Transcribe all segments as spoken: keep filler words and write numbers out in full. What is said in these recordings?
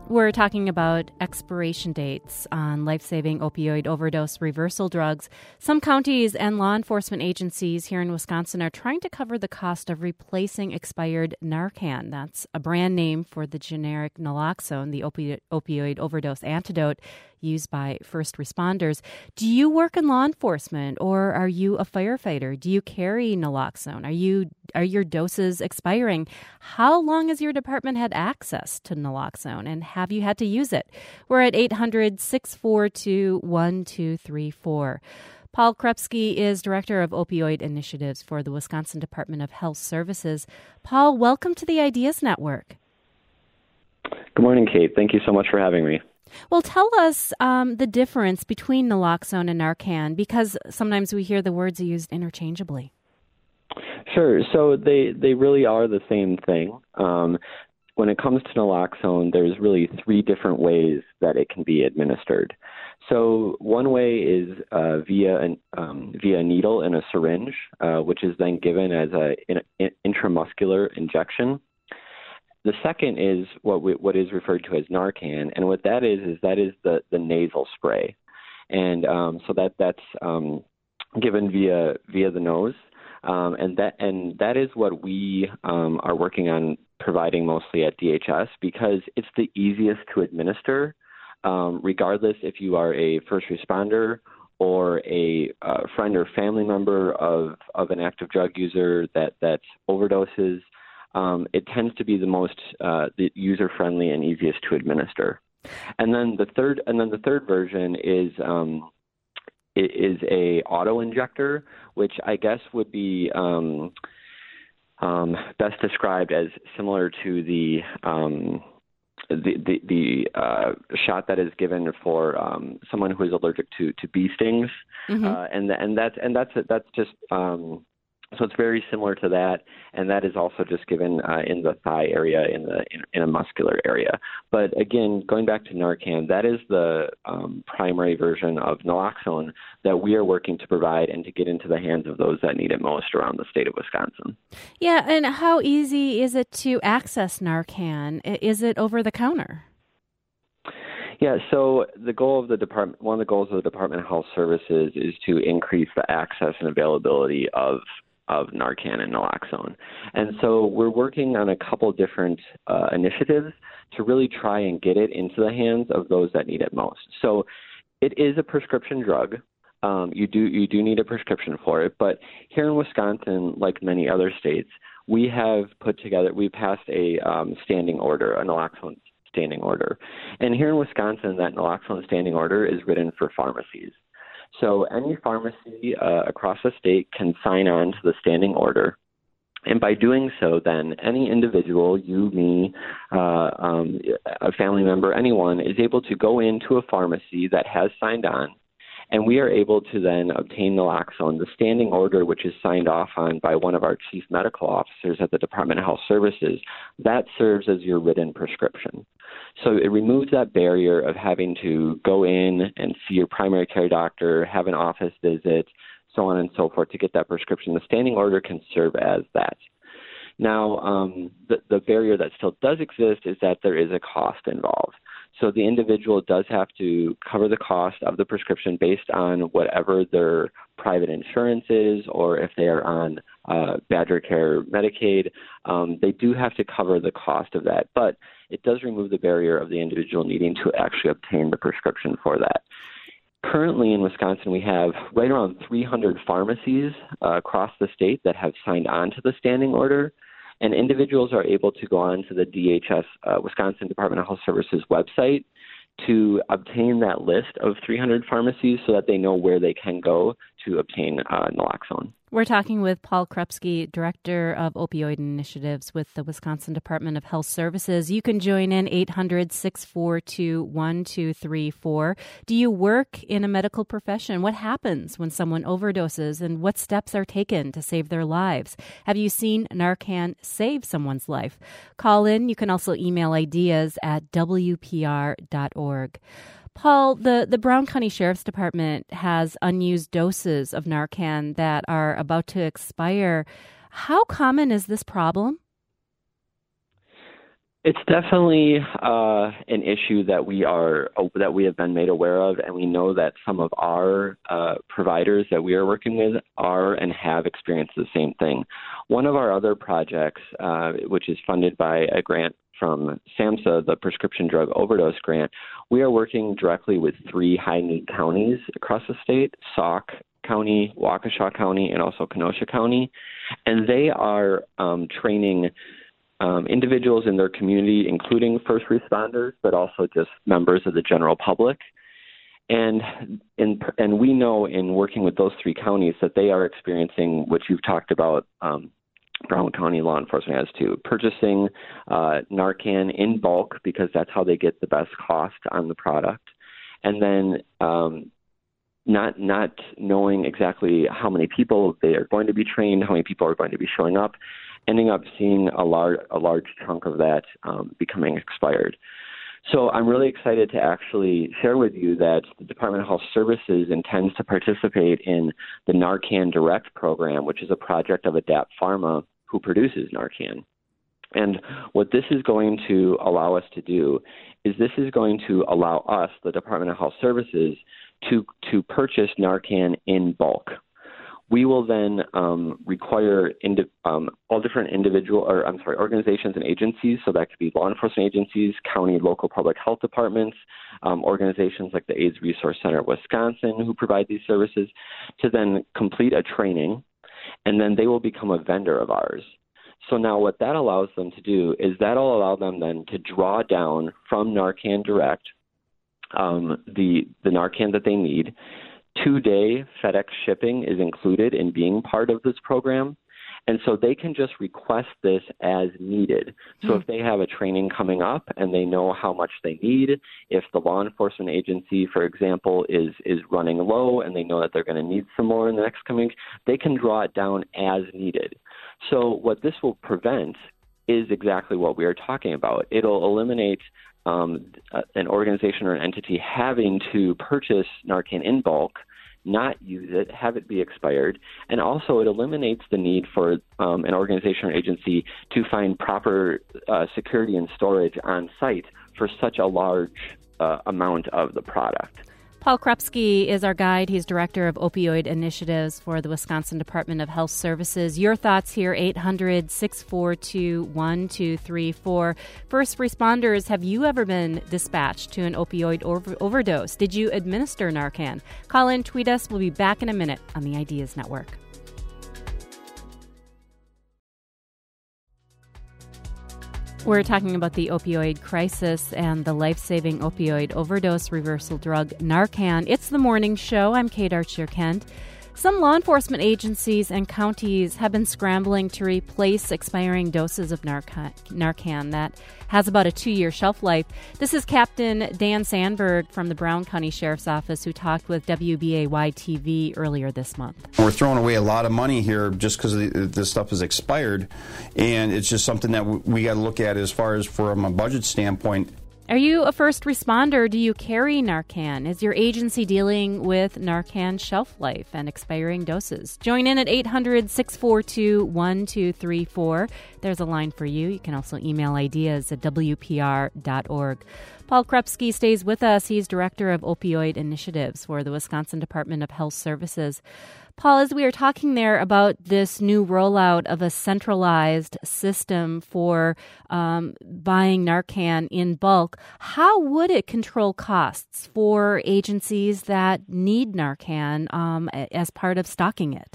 We're talking about expiration dates on life-saving opioid overdose reversal drugs. Some counties and law enforcement agencies here in Wisconsin are trying to cover the cost of replacing expired Narcan. That's a brand name for the generic naloxone, the opi- opioid overdose antidote used by first responders. Do you work in law enforcement, or are you a firefighter? Do you carry naloxone? Are you are your doses expiring? How long has your department had access to naloxone, and have you had to use it? We're at eight hundred, six four two, one two three four. Paul Krepsky is Director of Opioid Initiatives for the Wisconsin Department of Health Services. Paul, welcome to the Ideas Network. Good morning, Kate. Thank you so much for having me. Well, tell us um, the difference between naloxone and Narcan, because sometimes we hear the words used interchangeably. Sure. So they, they really are the same thing. Um, when it comes to naloxone, there's really three different ways that it can be administered. So one way is uh, via an, um, via a needle in a syringe, uh, which is then given as a in, intramuscular injection. The second is what we, what is referred to as Narcan, and what that is is that is the, the nasal spray, and um, so that that's um, given via via the nose, um, and that and that is what we um, are working on providing mostly at D H S because it's the easiest to administer, um, regardless if you are a first responder or a uh, friend or family member of, of an active drug user that that overdoses. Um, it tends to be the most uh, the user-friendly and easiest to administer. And then the third, and then the third version is um, is a auto-injector, which I guess would be um, um, best described as similar to the um, the the, the uh, shot that is given for um, someone who is allergic to, to bee stings, mm-hmm. uh, and and that's and that's that's just. Um, So it's very similar to that, and that is also just given uh, in the thigh area, in the in, in a muscular area. But again, going back to Narcan, that is the um, primary version of naloxone that we are working to provide and to get into the hands of those that need it most around the state of Wisconsin. Yeah, and how easy is it to access Narcan? Is it over the counter? Yeah, so the goal of the department, one of the goals of the Department of Health Services is to increase the access and availability of of Narcan and naloxone. And so we're working on a couple different uh, initiatives to really try and get it into the hands of those that need it most. So it is a prescription drug. Um, you do you do need a prescription for it, but here in Wisconsin, like many other states, we have put together, we passed a um, standing order, a naloxone standing order. And here in Wisconsin, that naloxone standing order is written for pharmacies. So any pharmacy uh, across the state can sign on to the standing order. And by doing so, then any individual, you, me, uh, um, a family member, anyone, is able to go into a pharmacy that has signed on, and we are able to then obtain naloxone, the standing order, which is signed off on by one of our chief medical officers at the Department of Health Services. That serves as your written prescription. So it removes that barrier of having to go in and see your primary care doctor, have an office visit, so on and so forth to get that prescription. The standing order can serve as that. Now, um, the, the barrier that still does exist is that there is a cost involved. So the individual does have to cover the cost of the prescription based on whatever their private insurance is, or if they are on uh, Badger Care Medicaid, um, they do have to cover the cost of that. But it does remove the barrier of the individual needing to actually obtain the prescription for that. Currently in Wisconsin, we have right around three hundred pharmacies uh, across the state that have signed on to the standing order. And individuals are able to go on to the D H S, uh, Wisconsin Department of Health Services website to obtain that list of three hundred pharmacies so that they know where they can go to obtain uh, naloxone. We're talking with Paul Krepsky, Director of Opioid Initiatives with the Wisconsin Department of Health Services. You can join in eight hundred, six four two, one two three four. Do you work in a medical profession? What happens when someone overdoses, and what steps are taken to save their lives? Have you seen Narcan save someone's life? Call in. You can also email ideas at w p r dot org. Paul, the, the Brown County Sheriff's Department has unused doses of Narcan that are about to expire. How common is this problem? It's definitely uh, an issue that we are that we have been made aware of, and we know that some of our uh, providers that we are working with are and have experienced the same thing. One of our other projects, uh, which is funded by a grant from SAMHSA, the Prescription Drug Overdose Grant, we are working directly with three high-need counties across the state: Sauk County, Waukesha County, and also Kenosha County, and they are um, training Um, individuals in their community, including first responders, but also just members of the general public. And in, and we know in working with those three counties that they are experiencing what you've talked about, um, Brown County law enforcement has too, purchasing uh, Narcan in bulk because that's how they get the best cost on the product. And then um, not not knowing exactly how many people they are going to be trained, how many people are going to be showing up, ending up seeing a large a large chunk of that um, becoming expired. So I'm really excited to actually share with you that the Department of Health Services intends to participate in the Narcan Direct program, which is a project of Adapt Pharma, who produces Narcan. And what this is going to allow us to do is this is going to allow us, the Department of Health Services, to to purchase Narcan in bulk. We will then um, require indi- um, all different individual, or I'm sorry, organizations and agencies. So that could be law enforcement agencies, county, local public health departments, um, organizations like the AIDS Resource Center of Wisconsin, who provide these services, to then complete a training, and then they will become a vendor of ours. So now what that allows them to do is that'll allow them then to draw down from Narcan Direct um, the the Narcan that they need. Two-day FedEx shipping is included in being part of this program, and so they can just request this as needed. So mm-hmm. if they have a training coming up and they know how much they need, if the law enforcement agency, for example, is is running low and they know that they're going to need some more in the next coming week, they can draw it down as needed. So what this will prevent is exactly what we are talking about. It'll eliminate Um, an organization or an entity having to purchase Narcan in bulk, not use it, have it be expired, and also it eliminates the need for um, an organization or agency to find proper uh, security and storage on site for such a large uh, amount of the product. Paul Krupski is our guide. He's Director of Opioid Initiatives for the Wisconsin Department of Health Services. Your thoughts here, eight hundred, six four two, one two three four. First responders, have you ever been dispatched to an opioid over- overdose? Did you administer Narcan? Call in, tweet us. We'll be back in a minute on the Ideas Network. We're talking about the opioid crisis and the life-saving opioid overdose reversal drug Narcan. It's the morning show. I'm Kate Archer-Kent. Some law enforcement agencies and counties have been scrambling to replace expiring doses of Narcan, Narcan that has about a two-year shelf life. This is Captain Dan Sandberg from the Brown County Sheriff's Office, who talked with W B A Y T V earlier this month. We're throwing away a lot of money here just because this stuff is expired, and it's just something that we got to look at as far as from a budget standpoint. Are you a first responder? Do you carry Narcan? Is your agency dealing with Narcan shelf life and expiring doses? Join in at eight hundred, six four two, one two three four. There's a line for you. You can also email ideas at W P R dot org. Paul Krupski stays with us. He's Director of Opioid Initiatives for the Wisconsin Department of Health Services. Paul, as we were talking there about this new rollout of a centralized system for um, buying Narcan in bulk, how would it control costs for agencies that need Narcan um, as part of stocking it?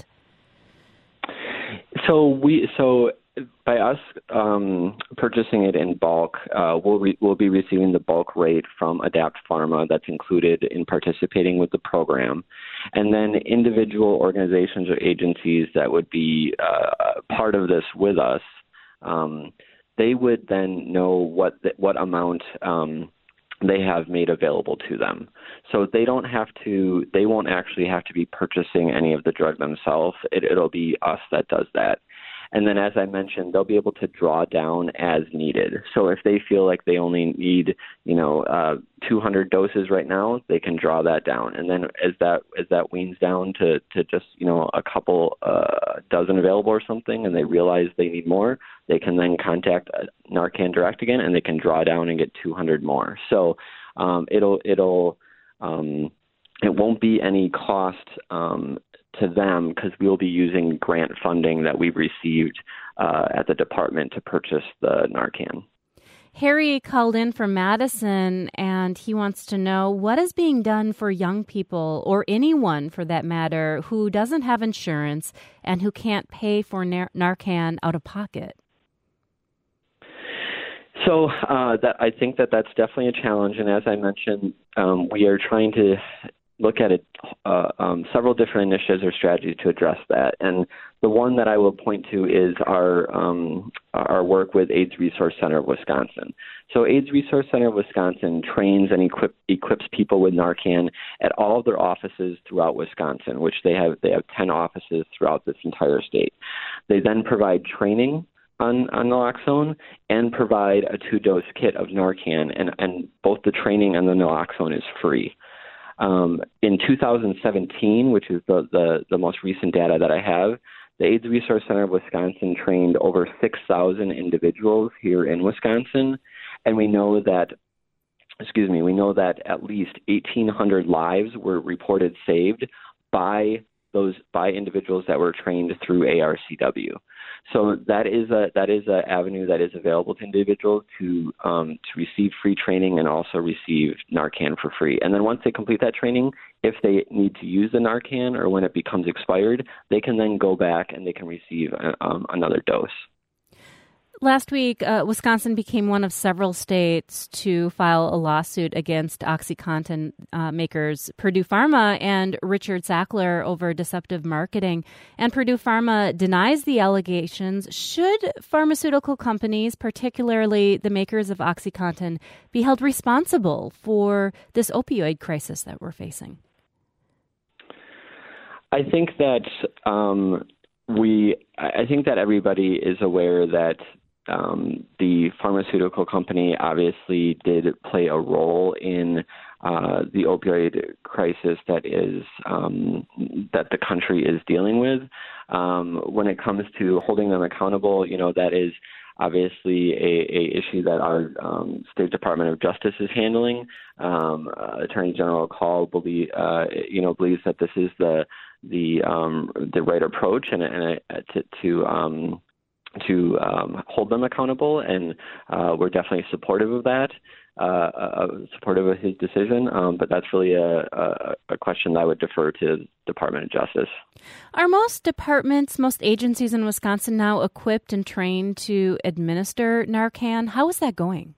So we so. By us um, purchasing it in bulk, uh, we'll, re- we'll be receiving the bulk rate from Adapt Pharma that's included in participating with the program. And then individual organizations or agencies that would be uh, part of this with us, um, they would then know what the, what amount um, they have made available to them. So they don't have to, they won't actually have to be purchasing any of the drug themselves. It, it'll be us that does that. And then, as I mentioned, they'll be able to draw down as needed. So if they feel like they only need, you know, uh, two hundred doses right now, they can draw that down. And then as that as that weans down to, to just, you know, a couple uh, dozen available or something, and they realize they need more, they can then contact Narcan Direct again, and they can draw down and get two hundred more. So um, it'll it'll um, it won't be any cost um, to them, because we will be using grant funding that we've received uh, at the department to purchase the Narcan. Harry called in from Madison, and he wants to know what is being done for young people, or anyone for that matter, who doesn't have insurance and who can't pay for Nar- Narcan out of pocket. So uh, that I think that that's definitely a challenge, and as I mentioned, um, we are trying to look at it, uh, um, several different initiatives or strategies to address that. And the one that I will point to is our um, our work with AIDS Resource Center of Wisconsin. So AIDS Resource Center of Wisconsin trains and equip, equips people with Narcan at all of their offices throughout Wisconsin, which they have they have ten offices throughout this entire state. They then provide training on, on naloxone and provide a two-dose kit of Narcan, and, and both the training and the naloxone is free. Um, in two thousand seventeen, which is the, the, the most recent data that I have, the AIDS Resource Center of Wisconsin trained over six thousand individuals here in Wisconsin, and we know that, excuse me, we know that at least eighteen hundred lives were reported saved by those by individuals that were trained through A R C W. So that is a that is an avenue that is available to individuals to um, to receive free training and also receive Narcan for free. And then once they complete that training, if they need to use the Narcan or when it becomes expired, they can then go back and they can receive a, um, another dose. Last week, uh, Wisconsin became one of several states to file a lawsuit against OxyContin uh, makers Purdue Pharma and Richard Sackler over deceptive marketing. And Purdue Pharma denies the allegations. Should pharmaceutical companies, particularly the makers of OxyContin, be held responsible for this opioid crisis that we're facing? I think that um, we. I think that everybody is aware that Um, the pharmaceutical company obviously did play a role in uh, the opioid crisis that is um, that the country is dealing with. Um, when it comes to holding them accountable, you know, that is obviously a, a issue that our um, State Department of Justice is handling. Um, uh, Attorney General Call believe, uh, you know, believes that this is the the um, the right approach, and, and uh, to, to um, to um, hold them accountable, and uh, we're definitely supportive of that, uh, uh, supportive of his decision, um, but that's really a, a, a question that I would defer to the Department of Justice. Are most departments, most agencies in Wisconsin now equipped and trained to administer Narcan? How is that going?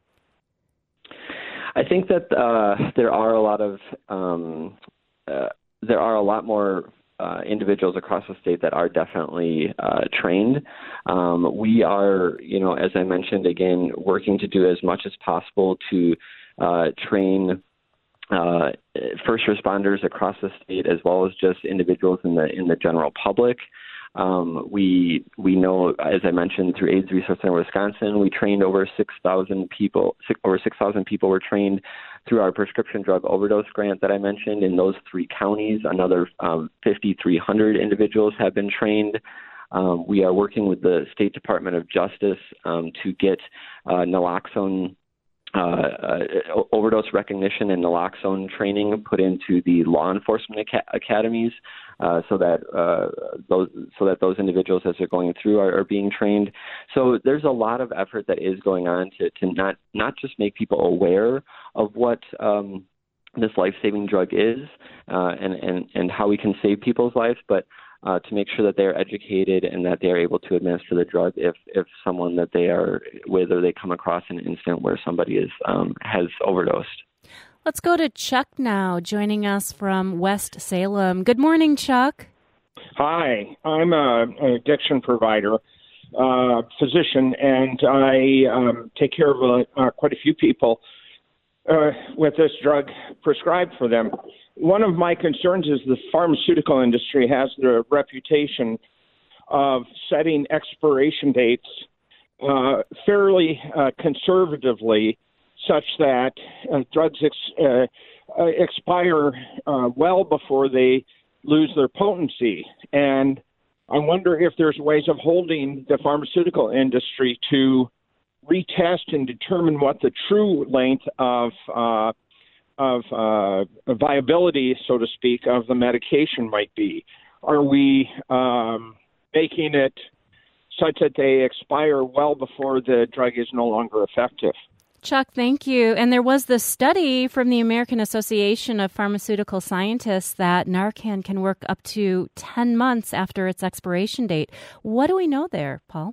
I think that uh, there are a lot of, um, uh, there are a lot more Uh, individuals across the state that are definitely uh, trained. Um, we are, you know, as I mentioned, again, working to do as much as possible to uh, train uh, first responders across the state, as well as just individuals in the in the general public. Um, we we know, as I mentioned, through AIDS Resource Center Wisconsin, we trained over six thousand people. Six, over six thousand people were trained through our prescription drug overdose grant that I mentioned in those three counties. Another um, fifty-three hundred individuals have been trained. Um, we are working with the State Department of Justice um, to get uh, naloxone uh, uh, overdose recognition and naloxone training put into the law enforcement aca- academies, uh, so that uh, those so that those individuals, as they're going through, are, are being trained. So there's a lot of effort that is going on to, to not not just make people aware of what um, this life-saving drug is uh, and, and and how we can save people's lives, but Uh, to make sure that they are educated and that they are able to administer the drug if, if someone that they are with or they come across an incident where somebody is um, has overdosed. Let's go to Chuck now, joining us from West Salem. Good morning, Chuck. Hi, I'm a, an addiction provider, uh, physician, and I um, take care of uh, quite a few people uh, with this drug prescribed for them. One of my concerns is the pharmaceutical industry has the reputation of setting expiration dates uh, fairly uh, conservatively, such that uh, drugs ex- uh, uh, expire uh, well before they lose their potency. And I wonder if there's ways of holding the pharmaceutical industry to retest and determine what the true length of uh, of uh, viability, so to speak, of the medication might be. Are we um, making it such that they expire well before the drug is no longer effective? Chuck, thank you. And there was this study from the American Association of Pharmaceutical Scientists that Narcan can work up to ten months after its expiration date. What do we know there, Paul?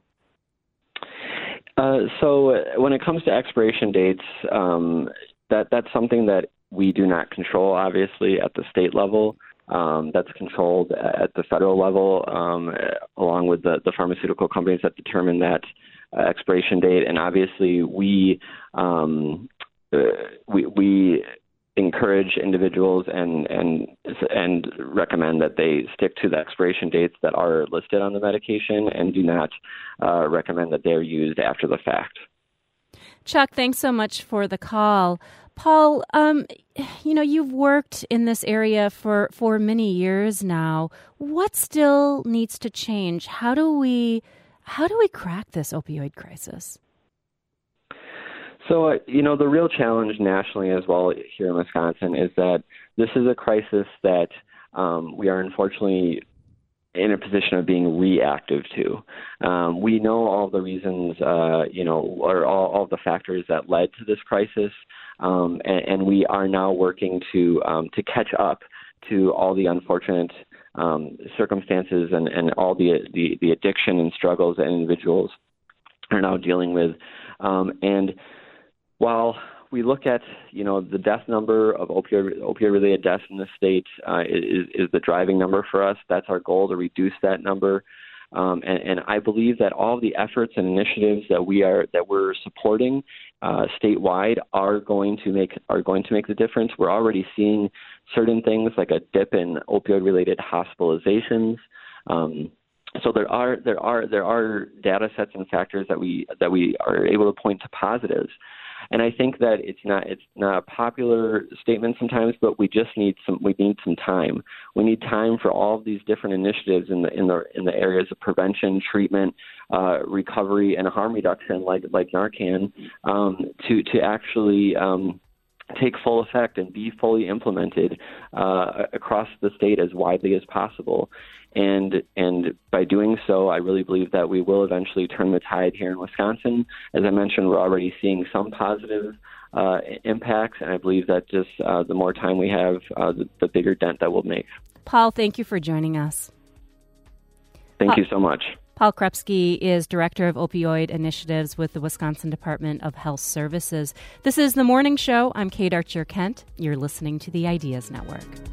Uh, so when it comes to expiration dates, um, that that's something that we do not control, obviously, at the state level. Um, that's controlled at the federal level, um, along with the, the pharmaceutical companies that determine that uh, expiration date. And obviously, we um, uh, we, we encourage individuals and and and recommend that they stick to the expiration dates that are listed on the medication, and do not uh, recommend that they're used after the fact. Chuck, thanks so much for the call. Paul, um, you know, you've worked in this area for, for many years now. What still needs to change? How do we how do we crack this opioid crisis? So, uh, you know, the real challenge nationally as well here in Wisconsin is that this is a crisis that um, we are unfortunately in a position of being reactive to. Um, we know all the reasons, uh, you know, or all, all the factors that led to this crisis, um, and, and we are now working to um, to catch up to all the unfortunate um, circumstances and, and all the, the the addiction and struggles that individuals are now dealing with. Um, and while we look at, you know, the death number of opioid, opioid-related deaths in the state uh, is, is the driving number for us. That's our goal, to reduce that number. Um, and, and I believe that all the efforts and initiatives that we are that we're supporting uh, statewide are going to make are going to make the difference. We're already seeing certain things like a dip in opioid-related hospitalizations. Um, So there are there are there are data sets and factors that we that we are able to point to positives. And I think that it's not it's not a popular statement sometimes, but we just need some we need some time. We need time for all of these different initiatives in the in the in the areas of prevention, treatment, uh, recovery, and harm reduction, like like Narcan, um, to to actually um, take full effect and be fully implemented uh, across the state as widely as possible. And and by doing so, I really believe that we will eventually turn the tide here in Wisconsin. As I mentioned, we're already seeing some positive uh, impacts, and I believe that just uh, the more time we have, uh, the, the bigger dent that we'll make. Paul, thank you for joining us. Thank Paul, you so much. Paul Krepsky is Director of Opioid Initiatives with the Wisconsin Department of Health Services. This is The Morning Show. I'm Kate Archer-Kent. You're listening to the Ideas Network.